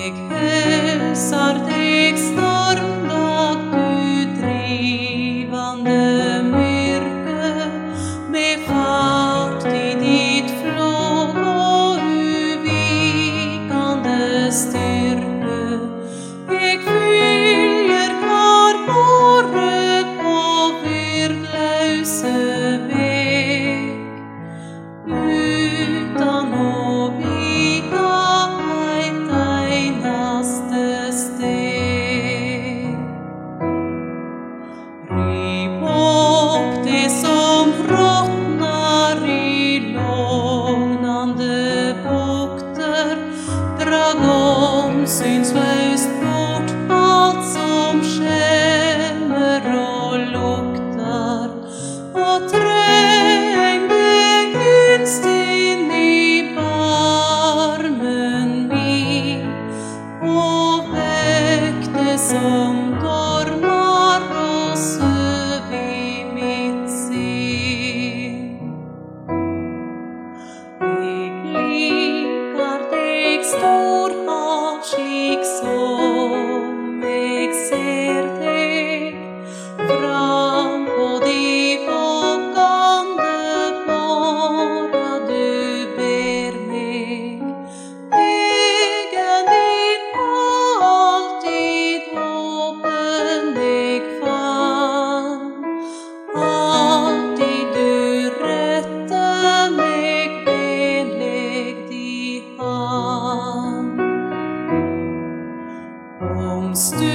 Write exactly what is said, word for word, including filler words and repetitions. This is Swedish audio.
Jeg hälsar dig stormdag, du drivande myrke, med fart i ditt flåg och uvikande styrke. Jeg fylger kvar våre på vyrdløse veg, utan å vika eit einaste steg. Riv opp det som råtnar i lognande bukter, drag omsynsløst bort alt som skjemmer og lukter, og treng deg innst inn i barmen min, og vekk det som dormar og søv i mitt sinn. Jeg likar deg storhav slik som jeg ser deg, fram på de vågande båra du ber meg. Vegen din alltid åpen jeg fann, alltid du rette meg vennlig di hand. Om stu